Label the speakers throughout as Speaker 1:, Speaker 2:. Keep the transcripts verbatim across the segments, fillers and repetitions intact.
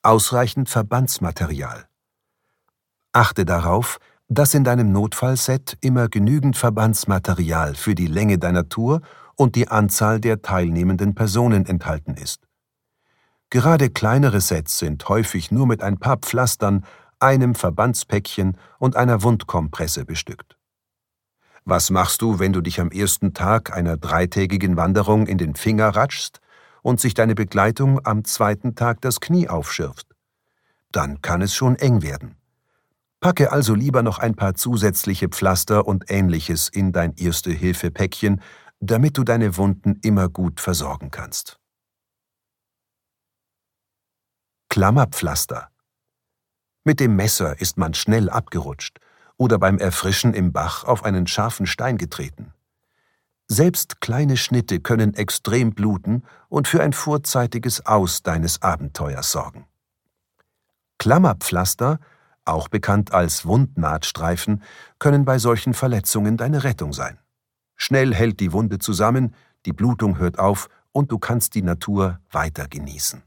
Speaker 1: Ausreichend Verbandsmaterial. Achte darauf, dass in deinem Notfallset immer genügend Verbandsmaterial für die Länge deiner Tour und die Anzahl der teilnehmenden Personen enthalten ist. Gerade kleinere Sets sind häufig nur mit ein paar Pflastern, einem Verbandspäckchen und einer Wundkompresse bestückt. Was machst du, wenn du dich am ersten Tag einer dreitägigen Wanderung in den Finger ratschst und sich deine Begleitung am zweiten Tag das Knie aufschürft? Dann kann es schon eng werden. Packe also lieber noch ein paar zusätzliche Pflaster und Ähnliches in dein Erste-Hilfe-Päckchen, damit du deine Wunden immer gut versorgen kannst. Klammerpflaster. Mit dem Messer ist man schnell abgerutscht oder beim Erfrischen im Bach auf einen scharfen Stein getreten. Selbst kleine Schnitte können extrem bluten und für ein vorzeitiges Aus deines Abenteuers sorgen. Klammerpflaster, auch bekannt als Wundnahtstreifen, können bei solchen Verletzungen deine Rettung sein. Schnell hält die Wunde zusammen, die Blutung hört auf und du kannst die Natur weiter genießen.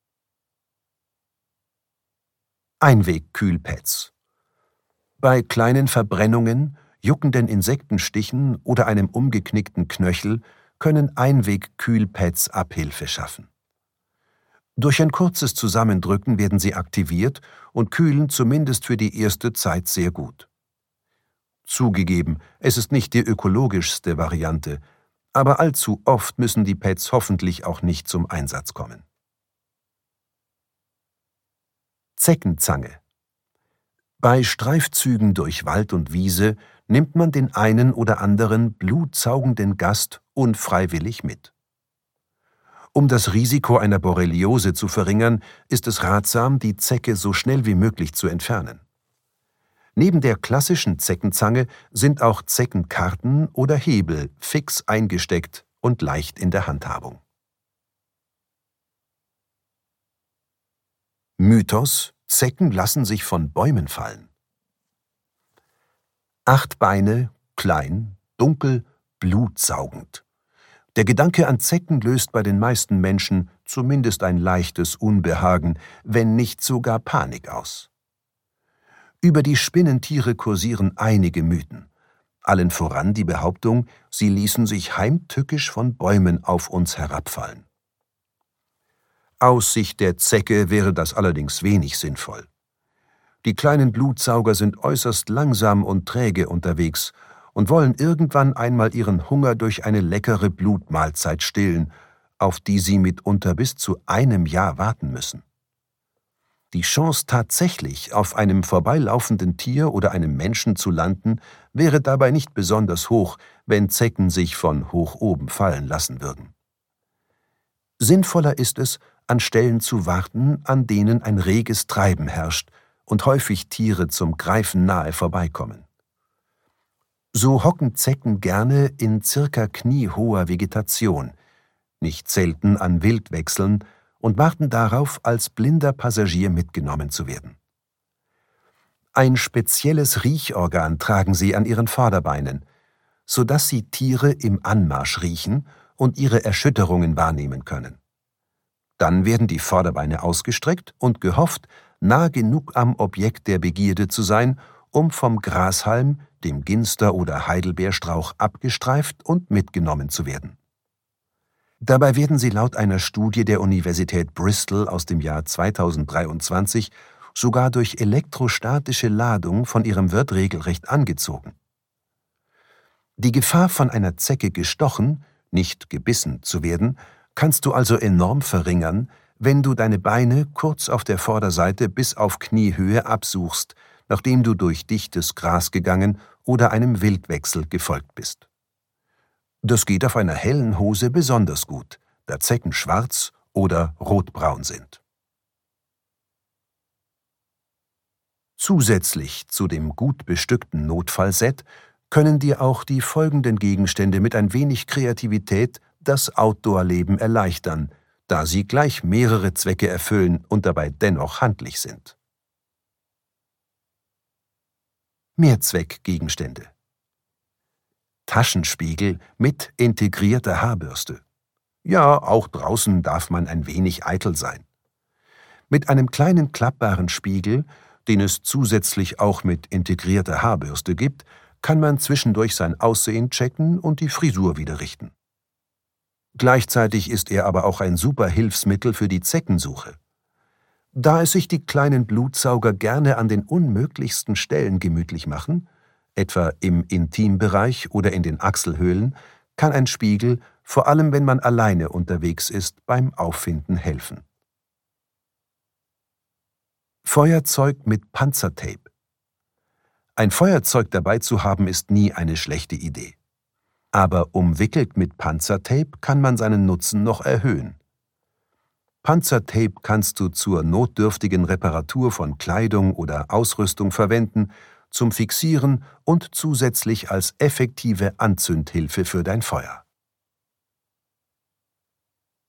Speaker 1: Einwegkühlpads. Bei kleinen Verbrennungen, juckenden Insektenstichen oder einem umgeknickten Knöchel können Einwegkühlpads Abhilfe schaffen. Durch ein kurzes Zusammendrücken werden sie aktiviert und kühlen zumindest für die erste Zeit sehr gut. Zugegeben, es ist nicht die ökologischste Variante, aber allzu oft müssen die Pads hoffentlich auch nicht zum Einsatz kommen. Zeckenzange. Bei Streifzügen durch Wald und Wiese nimmt man den einen oder anderen blutsaugenden Gast unfreiwillig mit. Um das Risiko einer Borreliose zu verringern, ist es ratsam, die Zecke so schnell wie möglich zu entfernen. Neben der klassischen Zeckenzange sind auch Zeckenkarten oder Hebel fix eingesteckt und leicht in der Handhabung. Mythos: Zecken lassen sich von Bäumen fallen. Acht Beine, klein, dunkel, blutsaugend. Der Gedanke an Zecken löst bei den meisten Menschen zumindest ein leichtes Unbehagen, wenn nicht sogar Panik aus. Über die Spinnentiere kursieren einige Mythen. Allen voran die Behauptung, sie ließen sich heimtückisch von Bäumen auf uns herabfallen. Aus Sicht der Zecke wäre das allerdings wenig sinnvoll. Die kleinen Blutsauger sind äußerst langsam und träge unterwegs und wollen irgendwann einmal ihren Hunger durch eine leckere Blutmahlzeit stillen, auf die sie mitunter bis zu einem Jahr warten müssen. Die Chance, tatsächlich auf einem vorbeilaufenden Tier oder einem Menschen zu landen, wäre dabei nicht besonders hoch, wenn Zecken sich von hoch oben fallen lassen würden. Sinnvoller ist es, an Stellen zu warten, an denen ein reges Treiben herrscht und häufig Tiere zum Greifen nahe vorbeikommen. So hocken Zecken gerne in circa kniehoher Vegetation, nicht selten an Wildwechseln, und warten darauf, als blinder Passagier mitgenommen zu werden. Ein spezielles Riechorgan tragen sie an ihren Vorderbeinen, sodass sie Tiere im Anmarsch riechen und ihre Erschütterungen wahrnehmen können. Dann werden die Vorderbeine ausgestreckt und gehofft, nah genug am Objekt der Begierde zu sein, um vom Grashalm, dem Ginster- oder Heidelbeerstrauch abgestreift und mitgenommen zu werden. Dabei werden sie laut einer Studie der Universität Bristol aus dem Jahr zweitausenddreiundzwanzig sogar durch elektrostatische Ladung von ihrem Wirt regelrecht angezogen. Die Gefahr, von einer Zecke gestochen, nicht gebissen zu werden, kannst du also enorm verringern, wenn du deine Beine kurz auf der Vorderseite bis auf Kniehöhe absuchst, nachdem du durch dichtes Gras gegangen oder einem Wildwechsel gefolgt bist. Das geht auf einer hellen Hose besonders gut, da Zecken schwarz oder rotbraun sind. Zusätzlich zu dem gut bestückten Notfallset können dir auch die folgenden Gegenstände mit ein wenig Kreativität das Outdoor-Leben erleichtern, da sie gleich mehrere Zwecke erfüllen und dabei dennoch handlich sind. Mehrzweckgegenstände. Taschenspiegel mit integrierter Haarbürste. Ja, auch draußen darf man ein wenig eitel sein. Mit einem kleinen klappbaren Spiegel, den es zusätzlich auch mit integrierter Haarbürste gibt, kann man zwischendurch sein Aussehen checken und die Frisur wieder richten. Gleichzeitig ist er aber auch ein super Hilfsmittel für die Zeckensuche. Da es sich die kleinen Blutsauger gerne an den unmöglichsten Stellen gemütlich machen, etwa im Intimbereich oder in den Achselhöhlen, kann ein Spiegel, vor allem wenn man alleine unterwegs ist, beim Auffinden helfen. Feuerzeug mit Panzertape. Ein Feuerzeug dabei zu haben, ist nie eine schlechte Idee. Aber umwickelt mit Panzertape kann man seinen Nutzen noch erhöhen. Panzertape kannst du zur notdürftigen Reparatur von Kleidung oder Ausrüstung verwenden, zum Fixieren und zusätzlich als effektive Anzündhilfe für dein Feuer.